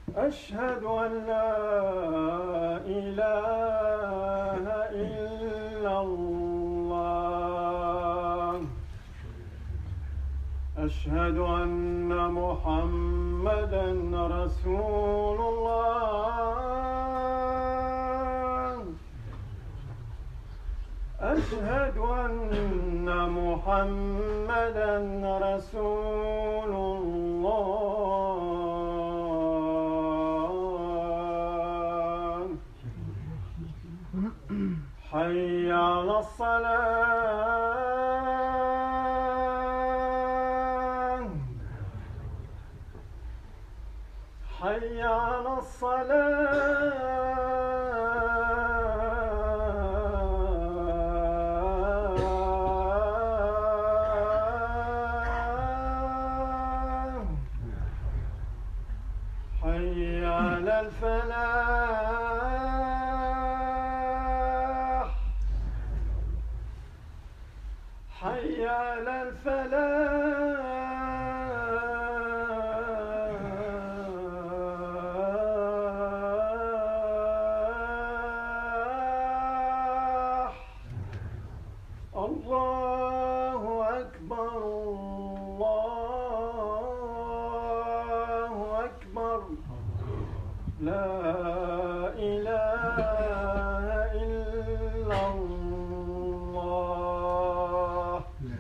أشهد أن لا إله إلا الله. أشهد أن محمدًا رسول الله. أشهد أن محمدًا رسول الله. حي على الصلاة. حي على الصلاة. حي على الفلاح. حي على الفلاح. الله أكبر، الله أكبر. لا إله إلا الله.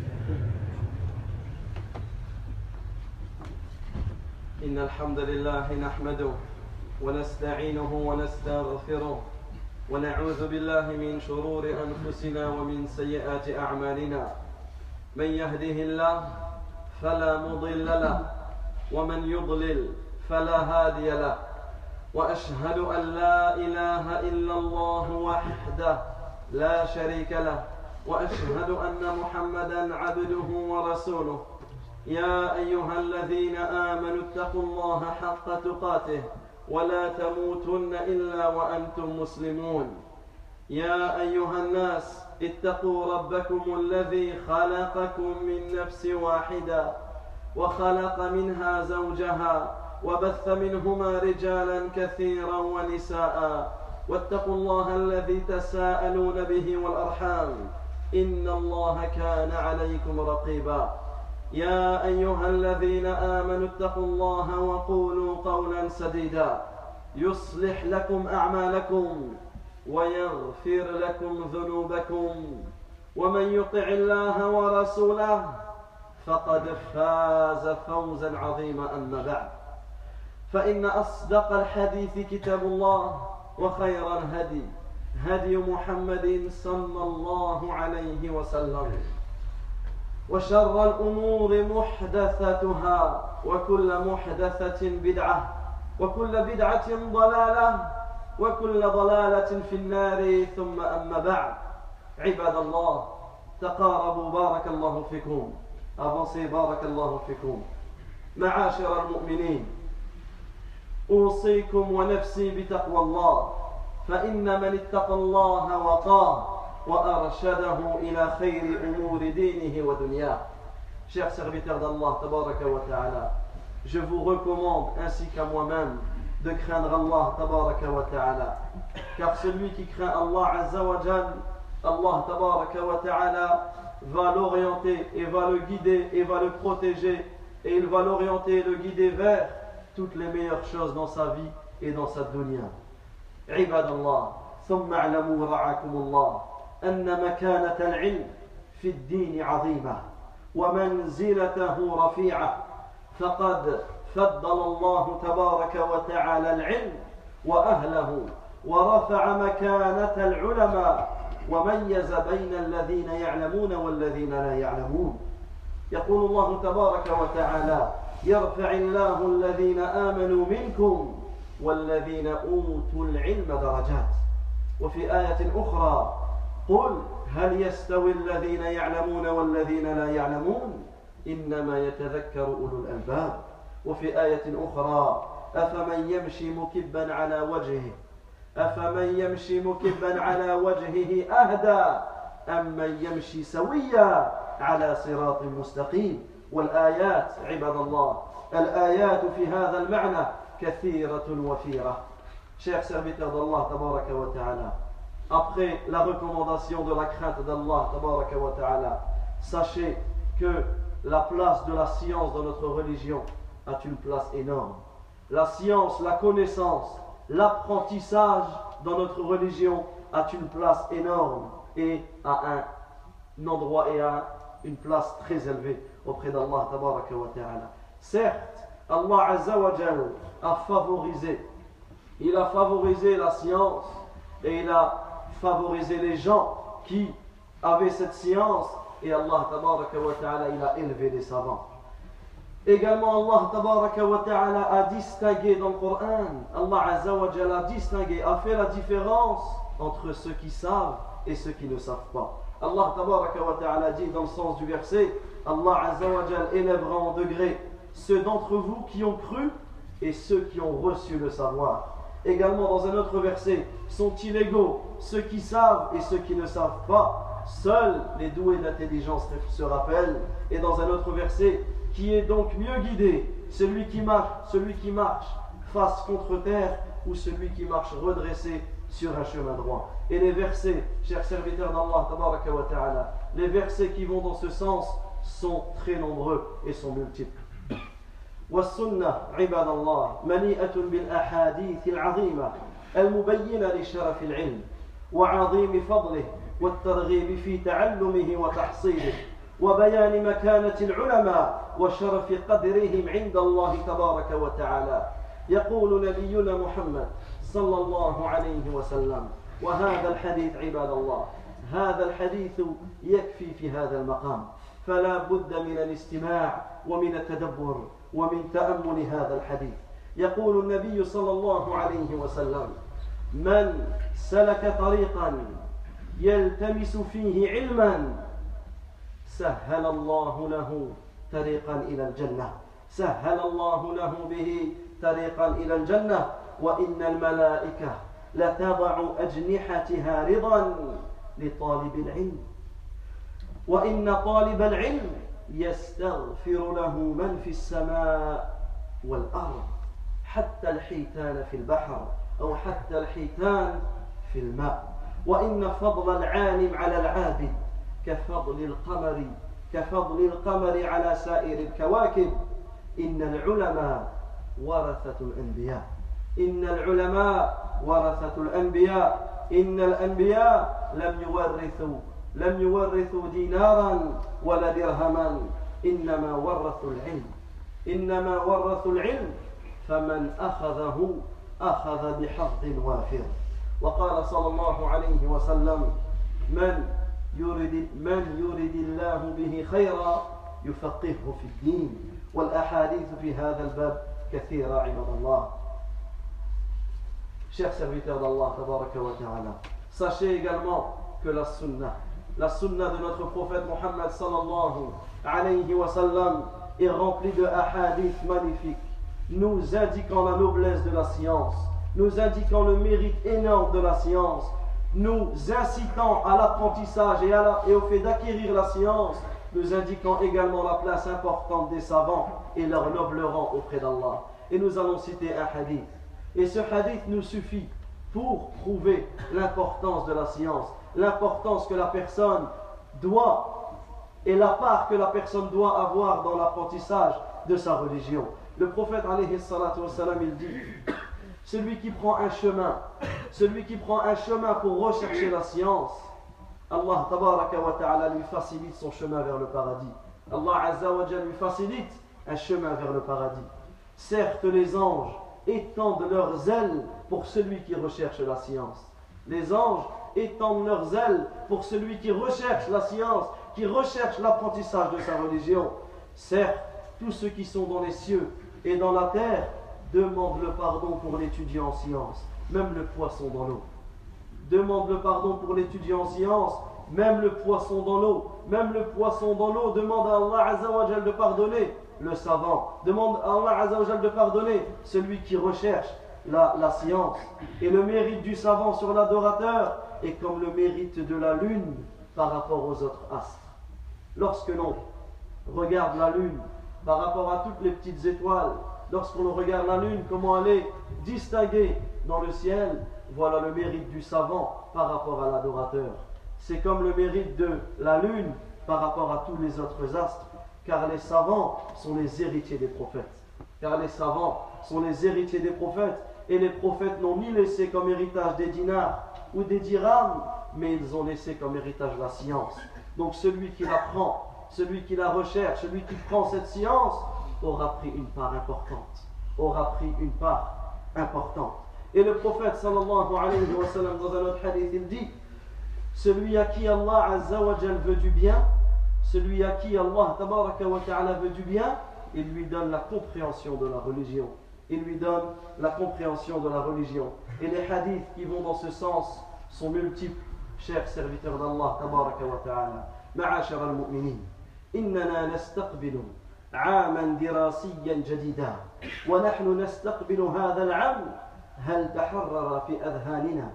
إن الحمد لله نحمده ونستعينه ونستغفره ونعوذ بالله من شرور أنفسنا ومن سيئات أعمالنا. من يهده الله فلا مضل له ومن يضلل فلا هادي له. وأشهد أن لا إله إلا الله وحده لا شريك له، وأشهد أن محمدًا عبده ورسوله. يا أيها الذين آمنوا اتقوا الله حق تقاته ولا تموتن إلا وأنتم مسلمون. يا أيها الناس اتقوا ربكم الذي خلقكم من نفس واحدة وخلق منها زوجها وبث منهما رجالا كثيرا ونساء. واتقوا الله الذي تساءلون به والأرحام إن الله كان عليكم رقيبا. يا أيها الذين آمنوا اتقوا الله وقولوا قولا سديدا يصلح لكم أعمالكم ويغفر لكم ذنوبكم، ومن يطع الله ورسوله فقد فاز فوزا عظيما. أما بعد، فإن أصدق الحديث كتاب الله، وخير الهدي هدي محمد صلى الله عليه وسلم، وشر الأمور محدثاتها، وكل محدثة بدعة، وكل بدعة ضلالة، وكل ضلالة في النار. ثم أما بعد، عباد الله تقاربوا بارك الله فيكم. أبصي بارك الله فيكم. معاشر المؤمنين، أوصيكم ونفسي بتقوى الله، فإن من اتقى الله وقاه وأرشده إلى خير أمور دينه ودنياه. Chers serviteurs d'Allah tabaraka wa ta'ala, je vous recommande ainsi qu'à moi-même de craindre Allah tabaraka wa ta'ala, car celui qui craint Allah azza wa jal, Allah tabaraka wa ta'ala va l'orienter et va le guider et va le protéger, et il va l'orienter et le guider vers toutes les meilleures choses dans sa vie et dans sa dunya. عباد الله، ثم اعلموا رعاكم الله أن مكانة العلم في الدين عظيمة ومنزلته رفيعة، فقد فضل الله تبارك وتعالى العلم وأهله، ورفع مكانة العلماء، وميز بين الذين يعلمون والذين لا يعلمون. يقول الله تبارك وتعالى: يرفع الله الذين آمنوا منكم والذين أوتوا العلم درجات. وفي آية أخرى: قل هل يستوي الذين يعلمون والذين لا يعلمون إنما يتذكر أولو الألباب. وفي آية أخرى: أفمن يمشي مكبا على وجهه أهدى أم من يمشي سويا على صراط مستقيم. والآيات عباد الله، الآيات في هذا المعنى كثيرة وفيرة. Chers serviteurs d'Allah tabaraka wa ta'ala, après la recommandation de la crainte d'Allah tabaraka wa ta'ala, sachez que la place de la science dans notre religion a une place énorme. La science, la connaissance, l'apprentissage dans notre religion a une place énorme et à un endroit et à une place très élevée auprès d'Allah tabaraka wa ta'ala. Certes, Allah azza wa jal a favorisé, il a favorisé la science et il a favorisé les gens qui avaient cette science, et Allah tabaraka wa ta'ala il a élevé les savants. Également Allah tabaraka wa ta'ala a distingué dans le Coran, Allah azza wa jalla a distingué, a fait la différence entre ceux qui savent et ceux qui ne savent pas. Allah tabaraka wa ta'ala dit dans le sens du verset, Allah azza wa jalla élèvera en degré ceux d'entre vous qui ont cru et ceux qui ont reçu le savoir. Également dans un autre verset, sont-ils égaux ceux qui savent et ceux qui ne savent pas? Seuls les doués d'intelligence se rappellent. Et dans un autre verset, qui est donc mieux guidé, celui qui marche face contre terre ou celui qui marche redressé sur un chemin droit. Et les versets, chers serviteurs d'Allah tabaraka wa ta'ala, les versets qui vont dans ce sens sont très nombreux et sont multiples. والسنة عباد الله مليئة بالأحاديث العظيمة المبينة لشرف العلم وعظيم فضله والترغيب في تعلمه وتحصيله وبيان مكانة العلماء وشرف قدرهم عند الله تبارك وتعالى. يقول نبينا محمد صلى الله عليه وسلم، وهذا الحديث عباد الله، هذا الحديث يكفي في هذا المقام، فلا بد من الاستماع ومن التدبر ومن تأمل هذا الحديث. يقول النبي صلى الله عليه وسلم: من سلك طريقا يلتمس فيه علما سهل الله له طريقا إلى الجنة، سهل الله له به طريقا إلى الجنة، وإن الملائكة لتضع أجنحتها رضا لطالب العلم، وإن طالب العلم يستغفر له من في السماء والأرض حتى الحيتان في البحر أو حتى الحيتان في الماء، وإن فضل العالم على العابد كفضل القمر على سائر الكواكب. إن العلماء ورثة الأنبياء، إن العلماء ورثة الأنبياء، إن الأنبياء لم يورثوا دينارا ولا درهما، إنما ورثوا العلم، فمن أخذه أخذ بحظ وافر. وقال صلى الله عليه وسلم: من يرد الله به خيرا يفقهه في الدين. والأحاديث في هذا الباب كثيرة عباد الله. Chers serviteurs d'Allah tabaraka wa ta'ala, sachez également que la sunna de notre prophète Muhammad sallallahu alayhi wa sallam est remplie de hadiths magnifiques, nous indiquant la noblesse de la science, nous indiquant le mérite énorme de la science, nous incitant à l'apprentissage et au fait d'acquérir la science, nous indiquant également la place importante des savants et leur noble rang auprès d'Allah. Et nous allons citer un hadith. Et ce hadith nous suffit pour prouver l'importance de la science, l'importance que la personne doit et la part que la personne doit avoir dans l'apprentissage de sa religion. Le prophète alayhi salatu wassalam, il dit: celui qui prend un chemin pour rechercher la science, Allah tabaraka wa ta'ala lui facilite son chemin vers le paradis. Allah azza wa jalla lui facilite un chemin vers le paradis. Certes, les anges étendent leurs ailes pour celui qui recherche la science. Les anges étendent leurs ailes pour celui qui recherche la science, qui recherche l'apprentissage de sa religion. Certes, tous ceux qui sont dans les cieux et dans la terre demandent le pardon pour l'étudiant en science, même le poisson dans l'eau. Demande le pardon pour l'étudiant en science, même le poisson dans l'eau. Même le poisson dans l'eau demande à Allah azza wa jalla de pardonner le savant. Demande à Allah azza wa jalla de pardonner celui qui recherche la science. Et le mérite du savant sur l'adorateur est comme le mérite de la lune par rapport aux autres astres. Lorsque l'on regarde la lune par rapport à toutes les petites étoiles, lorsqu'on regarde la lune, comment elle est distinguée dans le ciel, voilà le mérite du savant par rapport à l'adorateur. C'est comme le mérite de la lune par rapport à tous les autres astres, car les savants sont les héritiers des prophètes. Car les savants sont les héritiers des prophètes, et les prophètes n'ont ni laissé comme héritage des dinars ou des dirhams, mais ils ont laissé comme héritage la science. Donc celui qui la prend, celui qui la recherche, celui qui prend cette science, aura pris une part importante. Aura pris une part importante. Et le prophète sallallahu alayhi wa sallam dans un autre hadith, il dit, celui à qui Allah azza wa jal veut du bien, celui à qui Allah tabaraka wa ta'ala veut du bien, il lui donne la compréhension de la religion. Il lui donne la compréhension de la religion. Et les hadiths qui vont dans ce sens sont multiples, chers serviteurs d'Allah tabaraka wa ta'ala. Ma'ashara al-mu'minin, innana nastaqbilu عاما دراسيا جديدا ونحن نستقبل هذا العام هل تحرر في أذهاننا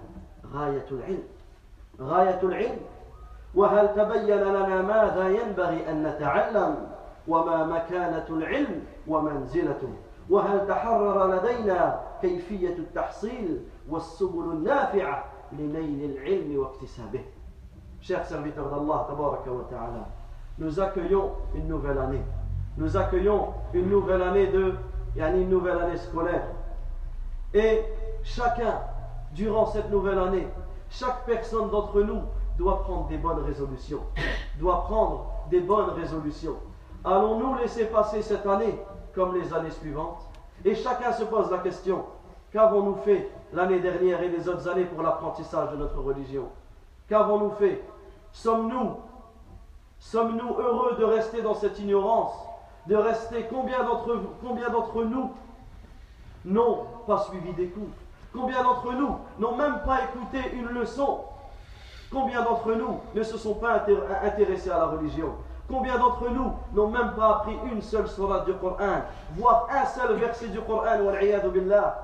غاية العلم وهل تبين لنا ماذا ينبغي أن نتعلم وما مكانة العلم ومنزلته وهل تحرر لدينا كيفية التحصيل والسبل النافعة لنيل العلم واكتسابه. Chers serviteurs d'Allah tabaraka wa ta'ala, nous accueillons une nouvelle année. Nous accueillons une nouvelle année une nouvelle année scolaire. Et chacun, durant cette nouvelle année, chaque personne d'entre nous doit prendre des bonnes résolutions. Doit prendre des bonnes résolutions. Allons-nous laisser passer cette année comme les années suivantes? Et chacun se pose la question, qu'avons-nous fait l'année dernière et les autres années pour l'apprentissage de notre religion? Qu'avons-nous fait? Sommes-nous heureux de rester dans cette ignorance? De rester, combien d'entre nous n'ont pas suivi des cours? Combien d'entre nous n'ont même pas écouté une leçon? Combien d'entre nous ne se sont pas intéressés à la religion? Combien d'entre nous n'ont même pas appris une seule sourate du Coran, voire un seul verset du Coran, wal-'iyadhu billah?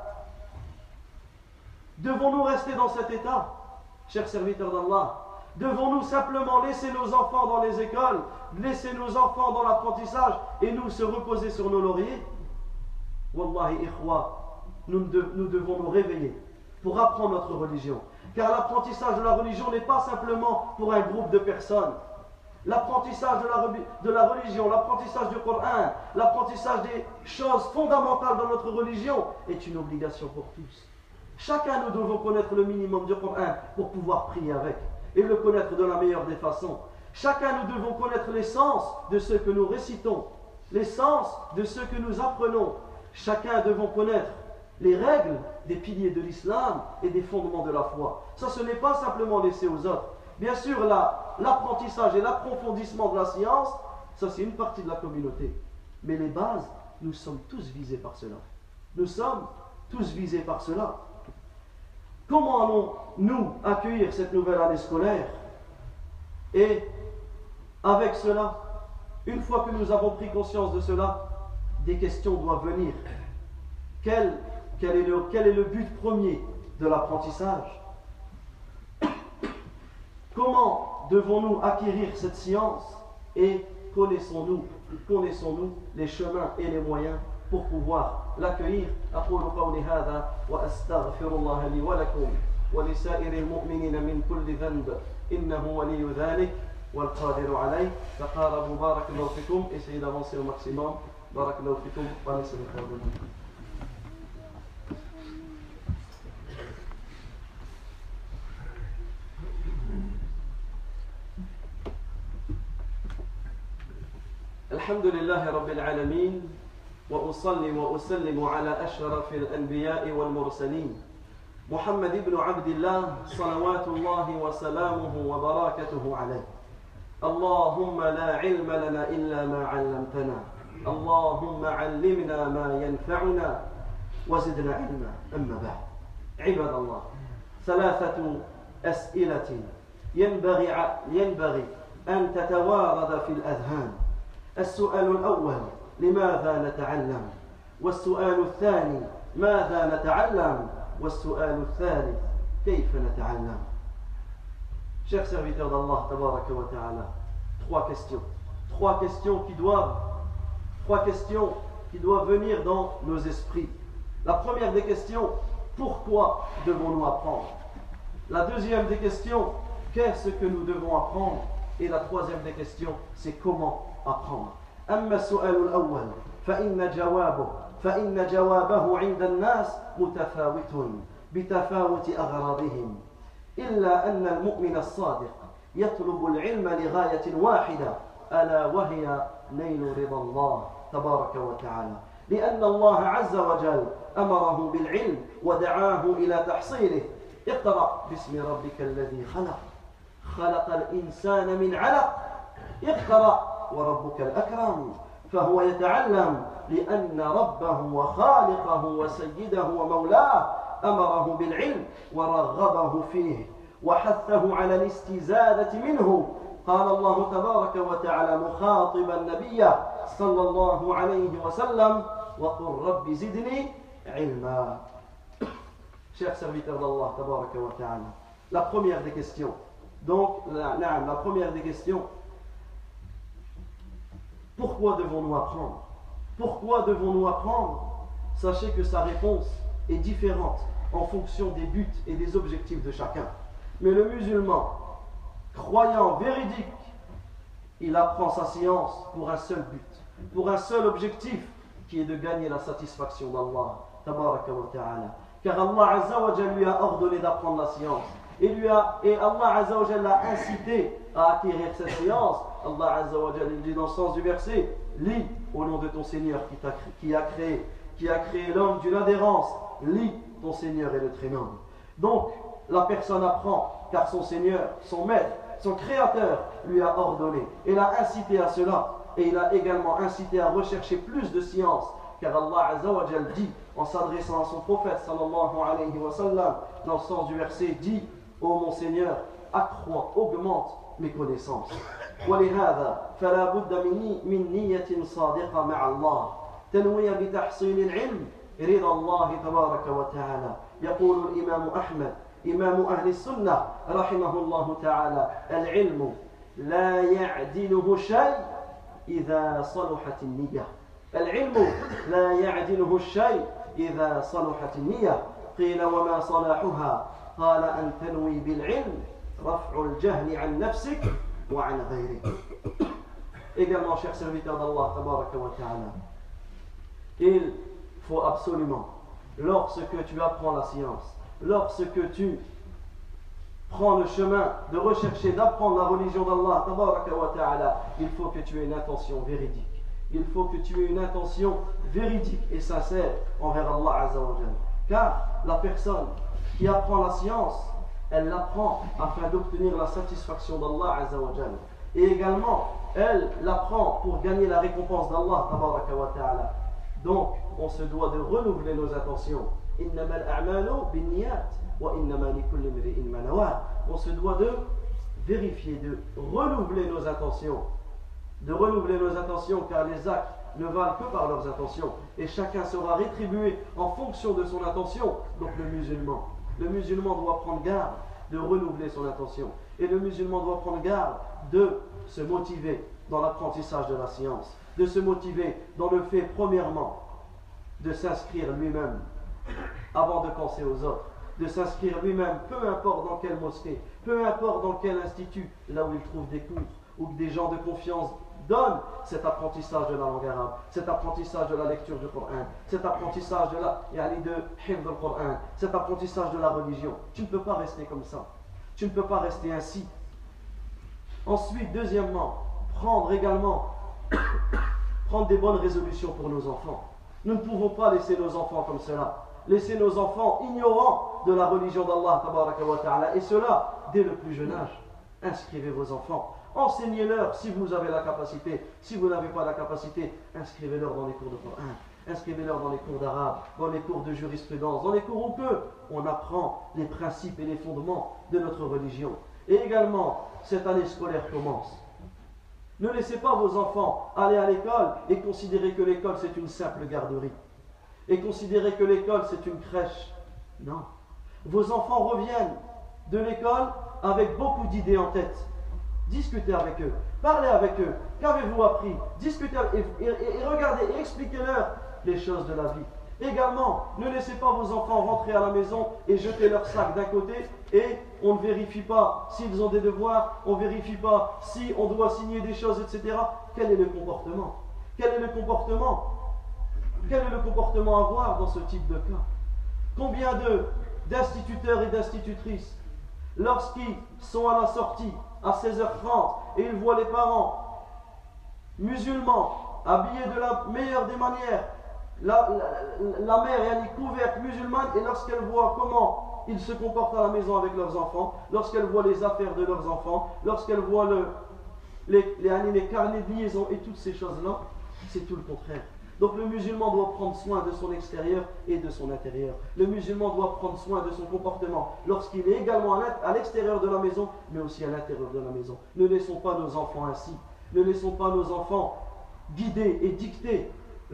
Devons-nous rester dans cet état, chers serviteurs d'Allah? Devons-nous simplement laisser nos enfants dans les écoles, laisser nos enfants dans l'apprentissage et nous se reposer sur nos lauriers? Wallahi ikhwa, nous devons nous réveiller pour apprendre notre religion. Car l'apprentissage de la religion n'est pas simplement pour un groupe de personnes. L'apprentissage de la religion, l'apprentissage du Coran, l'apprentissage des choses fondamentales dans notre religion est une obligation pour tous. Chacun nous devons connaître le minimum du Coran pour pouvoir prier avec et le connaître de la meilleure des façons. Chacun nous devons connaître l'essence de ce que nous récitons, l'essence de ce que nous apprenons. Chacun devons connaître les règles des piliers de l'islam et des fondements de la foi. Ça, ce n'est pas simplement laissé aux autres. Bien sûr, l'apprentissage et l'approfondissement de la science, ça c'est une partie de la communauté. Mais les bases, nous sommes tous visés par cela. Nous sommes tous visés par cela. Comment allons-nous accueillir cette nouvelle année scolaire? Et avec cela, une fois que nous avons pris conscience de cela, des questions doivent venir. Quel est le but premier de l'apprentissage? Comment devons-nous acquérir cette science? Et connaissons-nous les chemins et les moyens pour pouvoir l'accueillir? أقول قولي هذا وأستغفر الله لي ولكم ولسائر المؤمنين من كل ذنب إنه ولي ذلك والقادر عليه. تقاربوا بارك الله فيكم. Essayez d'avancer au maximum. بارك الله فيكم. ونسأل الله. الحمد لله رب العالمين وأصلي وأسلم على أشرف الأنبياء والمرسلين محمد بن عبد الله صلوات الله وسلامه وبركاته عليه. اللهم لا علم لنا إلا ما علمتنا اللهم علمنا ما ينفعنا وزدنا علما. أما بعد عباد الله، ثلاثة أسئلة ينبغي أن تتوارد في الأذهان. السؤال الأول: لماذا نتعلم؟ والسؤال الثاني: ماذا نتعلم؟ والسؤال الثالث: كيف نتعلم؟ Chers serviteurs d'Allah tabaraka wa ta'ala, trois questions qui doit venir dans nos esprits. La première des questions, pourquoi devons-nous apprendre? La deuxième des questions, qu'est-ce que nous devons apprendre? Et la troisième des questions, c'est comment apprendre. أما السؤال الأول فإن جوابه عند الناس متفاوت بتفاوت أغراضهم إلا أن المؤمن الصادق يطلب العلم لغاية واحدة ألا وهي نيل رضا الله تبارك وتعالى لأن الله عز وجل أمره بالعلم ودعاه إلى تحصيله اقرأ باسم ربك الذي خلق خلق الإنسان من علق اقرأ وربك الأكرم فهو يتعلم لأن ربه وخالقه وسيده ومولاه أمره بالعلم ورغبه فيه وحثه على الاستزادة منه قال الله تبارك وتعالى مخاطبا النبي صلى الله عليه وسلم وقل رب زدني علما. Chers serviteurs d'Allah tabaraka wa ta'ala, la première des questions, donc la première des questions, pourquoi devons-nous apprendre? Pourquoi devons-nous apprendre? Sachez que sa réponse est différente en fonction des buts et des objectifs de chacun. Mais le musulman, croyant véridique, il apprend sa science pour un seul but, pour un seul objectif, qui est de gagner la satisfaction d'Allah tabaraka wa ta'ala. Car Allah Azza wa Jalla lui a ordonné d'apprendre la science. Et Allah Azza wa Jalla l'a incité à acquérir cette science. Allah Azza wa Jalla dit dans le sens du verset, lis au nom de ton Seigneur qui a créé l'homme d'une adhérence. Lis, ton Seigneur est le très noble. Donc, la personne apprend car son Seigneur, son maître, son créateur lui a ordonné. Et l'a incité à cela. Et il a également incité à rechercher plus de science. Car Allah Azza wa Jalla dit, en s'adressant à son prophète sallallahu alayhi wa sallam, dans le sens du verset, dit, ô mon Seigneur, accrois, augmente mes connaissances. ولهذا فلا بد من نية صادقة مع الله تنوي بتحصيل العلم رضا الله تبارك وتعالى. يقول الإمام أحمد إمام أهل السنة رحمه الله تعالى العلم لا يعدله شيء إذا صلحت النية. العلم لا يعدله الشيء إذا صلحت النية. قيل وما صلاحها؟ قال أن تنوي بالعلم رفع الجهل عن نفسك وعن غيرك. Également, chers serviteurs d'Allah tabaraka wa ta'ala, il faut absolument, lorsque tu apprends la science, lorsque tu prends le chemin de rechercher, d'apprendre la religion d'Allah tabaraka wa ta'ala, il faut que tu aies une intention véridique. Il faut que tu aies une intention véridique et sincère envers Allah Azza wa Jalla. Car la personne qui apprend la science, elle l'apprend afin d'obtenir la satisfaction d'Allah Azza wa Jalla. Et également, elle l'apprend pour gagner la récompense d'Allah tabaraka wa ta'ala. Donc, on se doit de renouveler nos intentions. Innamal a'malu binniyat wa innama likulli imri'in ma nawa. On se doit de vérifier, de renouveler nos intentions. De renouveler nos intentions, car les actes ne valent que par leurs intentions. Et chacun sera rétribué en fonction de son intention. Donc le musulman doit prendre garde de renouveler son intention. Et le musulman doit prendre garde de se motiver dans l'apprentissage de la science. De se motiver dans le fait, premièrement, de s'inscrire lui-même avant de penser aux autres. De s'inscrire lui-même, peu importe dans quelle mosquée, peu importe dans quel institut, là où il trouve des cours, ou que des gens de confiance donnent cet apprentissage de la langue arabe, cet apprentissage de la lecture du Coran, cet apprentissage de hifz du Coran, cet apprentissage de la religion. Tu ne peux pas rester comme ça. Tu ne peux pas rester ainsi. Ensuite, deuxièmement, prendre des bonnes résolutions pour nos enfants. Nous ne pouvons pas laisser nos enfants comme cela. Laisser nos enfants ignorants de la religion d'Allah tabaraka wa ta'ala. Et cela, dès le plus jeune âge. Inscrivez vos enfants. Enseignez-leur si vous avez la capacité. Si vous n'avez pas la capacité, inscrivez-leur dans les cours de Coran. Inscrivez-leur dans les cours d'arabe, dans les cours de jurisprudence, dans les cours où on apprend les principes et les fondements de notre religion. Et également, cette année scolaire commence. Ne laissez pas vos enfants aller à l'école et considérer que l'école c'est une simple garderie. Et considérer que l'école c'est une crèche. Non. Vos enfants reviennent de l'école avec beaucoup d'idées en tête. Discutez avec eux, parlez avec eux. Qu'avez-vous appris? Discutez et regardez et expliquez-leur les choses de la vie. Également, ne laissez pas vos enfants rentrer à la maison et jeter leur sac d'un côté et on ne vérifie pas s'ils ont des devoirs, on ne vérifie pas si on doit signer des choses, etc. Quel est le comportement? Quel est le comportement? Quel est le comportement à avoir dans ce type de cas? Combien d'instituteurs et d'institutrices, lorsqu'ils sont à la sortie à 16h30 et ils voient les parents musulmans habillés de la meilleure des manières, la mère est couverte musulmane, et lorsqu'elle voit comment ils se comportent à la maison avec leurs enfants, lorsqu'elle voit les affaires de leurs enfants, lorsqu'elle voit les carnets de liaison et toutes ces choses-là, c'est tout le contraire. Donc le musulman doit prendre soin de son extérieur et de son intérieur. Le musulman doit prendre soin de son comportement lorsqu'il est également à l'extérieur de la maison, mais aussi à l'intérieur de la maison. Ne laissons pas nos enfants ainsi. Ne laissons pas nos enfants guider et dicter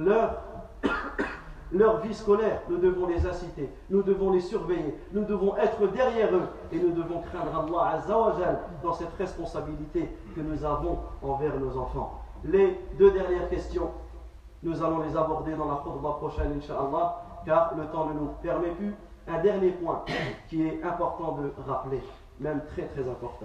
leur vie scolaire. Nous devons les inciter, nous devons les surveiller, nous devons être derrière eux et nous devons craindre Allah Azza wa Jal dans cette responsabilité que nous avons envers nos enfants. Les deux dernières questions, nous allons les aborder dans la khutbah prochaine, Inch'Allah, car le temps ne nous permet plus. Un dernier point qui est important de rappeler, même très très important,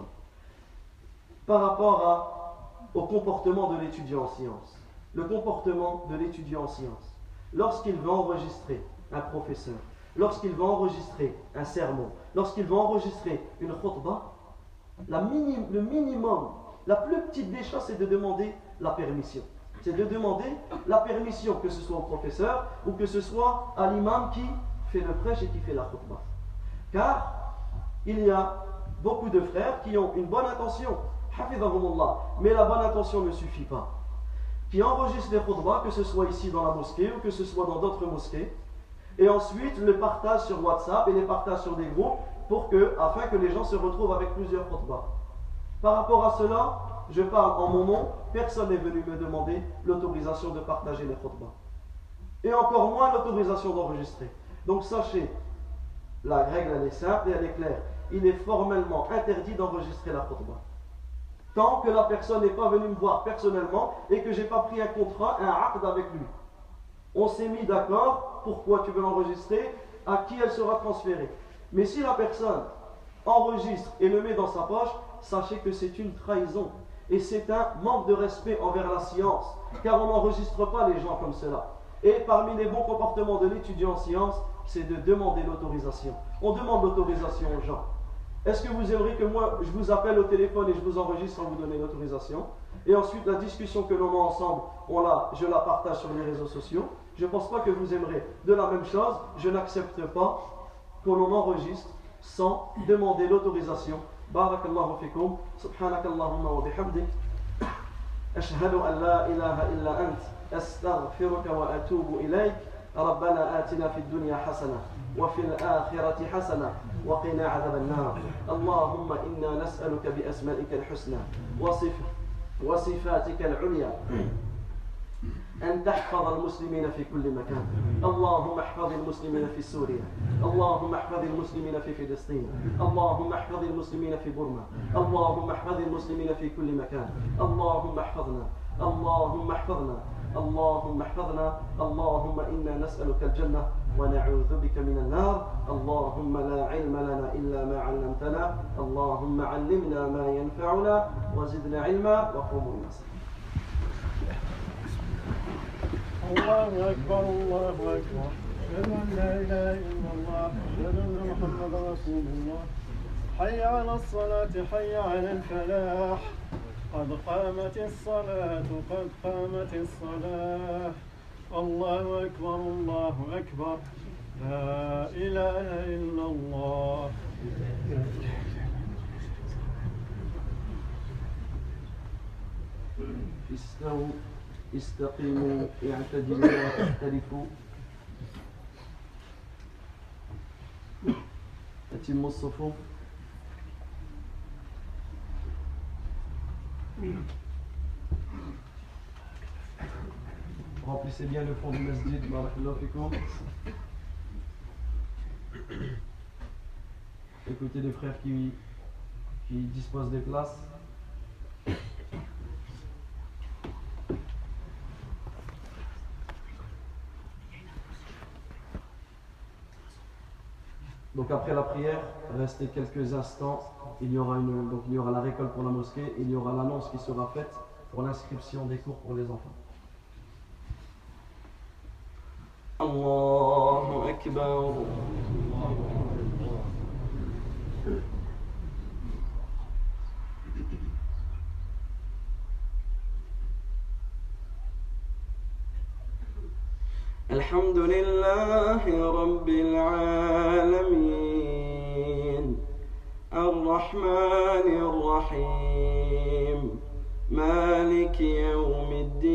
par rapport au comportement de l'étudiant en sciences. Le comportement de l'étudiant en sciences. Lorsqu'il veut enregistrer un professeur, lorsqu'il veut enregistrer un sermon, lorsqu'il veut enregistrer une khutbah, le minimum, la plus petite des choses, c'est de demander la permission. C'est de demander la permission, que ce soit au professeur ou que ce soit à l'imam qui fait le prêche et qui fait la khutbah. Car il y a beaucoup de frères qui ont une bonne intention, hafidhahumullah, mais la bonne intention ne suffit pas, qui enregistrent les khutbahs, que ce soit ici dans la mosquée ou que ce soit dans d'autres mosquées, et ensuite les partagent sur WhatsApp et les partagent sur des groupes afin que les gens se retrouvent avec plusieurs khutbahs. Par rapport à cela, je parle en mon nom, personne n'est venu me demander l'autorisation de partager les khutbahs. Et encore moins l'autorisation d'enregistrer. Donc sachez, la règle elle est simple et elle est claire. Il est formellement interdit d'enregistrer la khutbah. Tant que la personne n'est pas venue me voir personnellement et que je n'ai pas pris un contrat, un aqd avec lui. On s'est mis d'accord, pourquoi tu veux l'enregistrer, à qui elle sera transférée. Mais si la personne enregistre et le met dans sa poche, sachez que c'est une trahison. Et c'est un manque de respect envers la science, car on n'enregistre pas les gens comme cela. Et parmi les bons comportements de l'étudiant en sciences, c'est de demander l'autorisation. On demande l'autorisation aux gens. Est-ce que vous aimeriez que moi, je vous appelle au téléphone et je vous enregistre sans vous donner l'autorisation? Et ensuite, la discussion que l'on a ensemble, je la partage sur les réseaux sociaux. Je ne pense pas que vous aimerez. De la même chose, je n'accepte pas qu'on enregistre sans demander l'autorisation. Barakallahu fikum, subhanakallahumma wa bihamdik, ashhadu an la ilaha illa ant, astaghfiruka wa atubu ilayk. ربنا آتنا في الدنيا حسنة وفي الآخرة حسنة وقنا عذاب النار. اللهم إنا نسألك بأسمائك الحسنى وصفاتك العليا أن تحفظ المسلمين في كل مكان. اللهم احفظ المسلمين في سوريا، اللهم احفظ المسلمين في فلسطين، اللهم احفظ المسلمين في بورما، اللهم احفظ المسلمين في كل مكان. اللهم احفظنا، اللهم احفظنا، اللهم احفظنا. اللهم إنا نسألك الجنة ونعوذ بك من النار. اللهم لا علم لنا إلا ما علمتنا. اللهم علمنا ما ينفعنا وزدنا علما وقوموا إلى الصلاة. الله أكبر الله أكبر أشهد أن لا إله إلا الله أشهد أن محمدا رسول الله حي على الصلاة حي على الفلاح قد قامت الصلاة قد قامت الصلاة الله أكبر الله أكبر لا إله إلا الله. استقيموا اعتدلوا واختلفوا أتموا الصفوف. Remplissez bien le fond du masjid. Barakallahu fikoum. Écoutez les frères qui disposent des places. Donc après la prière, restez quelques instants. Il y aura la récolte pour la mosquée. Il y aura l'annonce qui sera faite pour l'inscription des cours pour les enfants. Allahu Akbar. الحمد لله رب العالمين الرحمن الرحيم مالك يوم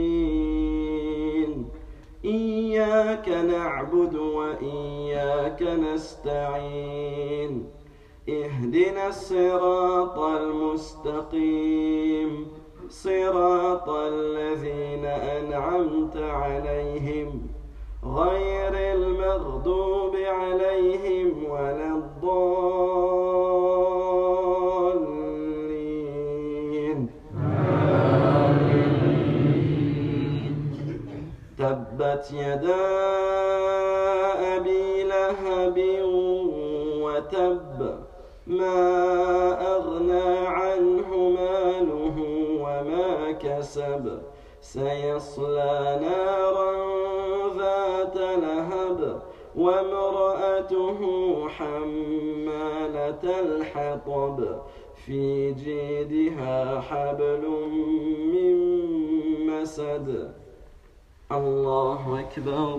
الدين إياك نعبد وإياك نستعين اهدنا الصراط المستقيم صراط الذين أنعمت عليهم غير المغضوب عليهم ولا الضالين تبت يدا أبي لهب وتب ما أغنى عنه ماله وما كسب سيصلى نارا ذات لهب وامرأته حمالة الحطب في جيدها حبل من مسد الله أكبر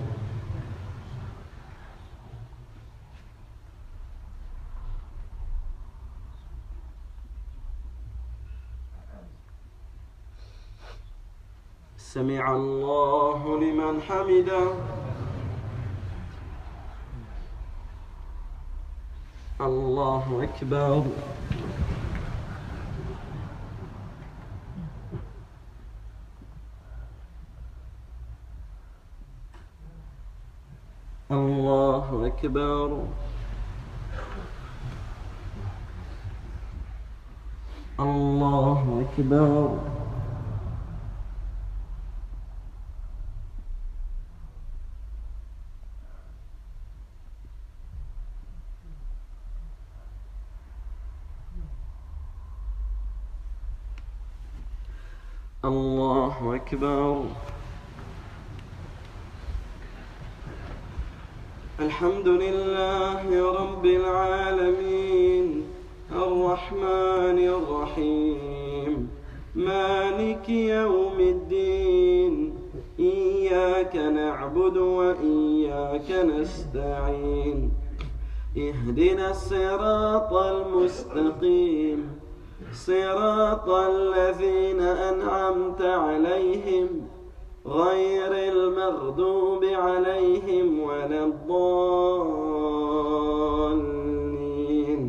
سمع الله لمن حمده الله أكبر الله أكبر الله أكبر الله أكبر الحمد لله رب العالمين الرحمن الرحيم مالك يوم الدين إياك نعبد وإياك نستعين اهدنا الصراط المستقيم صراط الذين أنعمت عليهم غير المغضوب عليهم ولا الضالين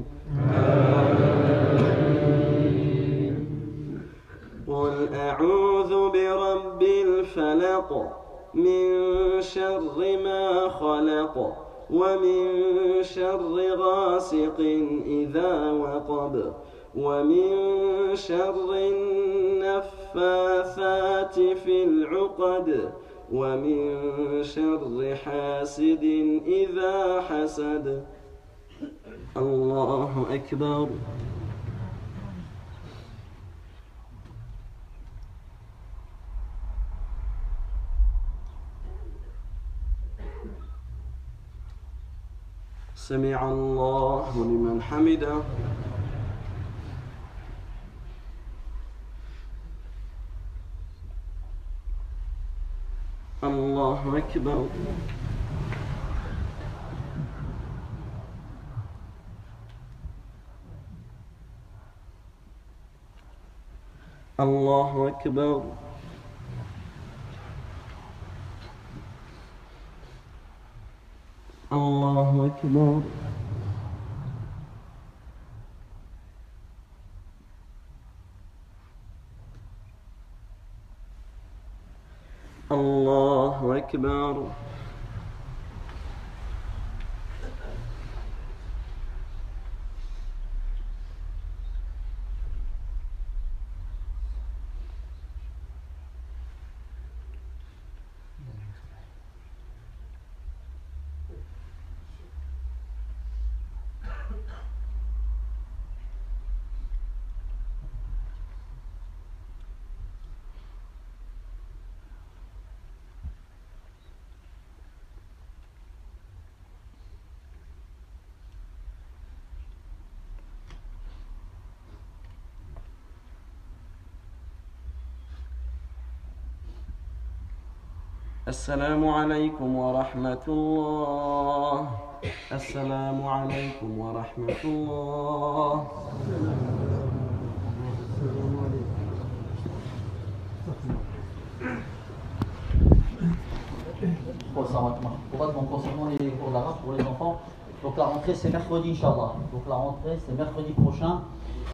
قل أعوذ برب الفلق من شر ما خلق ومن شر غاسق إذا وقب ومن شر النفاثات في العقد ومن شر حاسد إذا حسد الله أكبر سمع الله لمن حمده الله أكبر الله أكبر الله أكبر الله أكبر السلام عليكم ورحمة الله. السلام عليكم ورحمة الله. Donc concernant les cours d'arabe pour les enfants, donc la rentrée c'est mercredi Inch'Allah. Donc la rentrée c'est mercredi prochain.